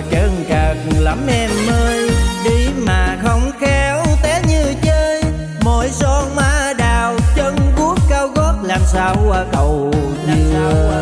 trơn trượt lắm em ơi. Đi mà không khéo té như chơi, môi son má đào chân guốc cao gót làm sao cầu vừa.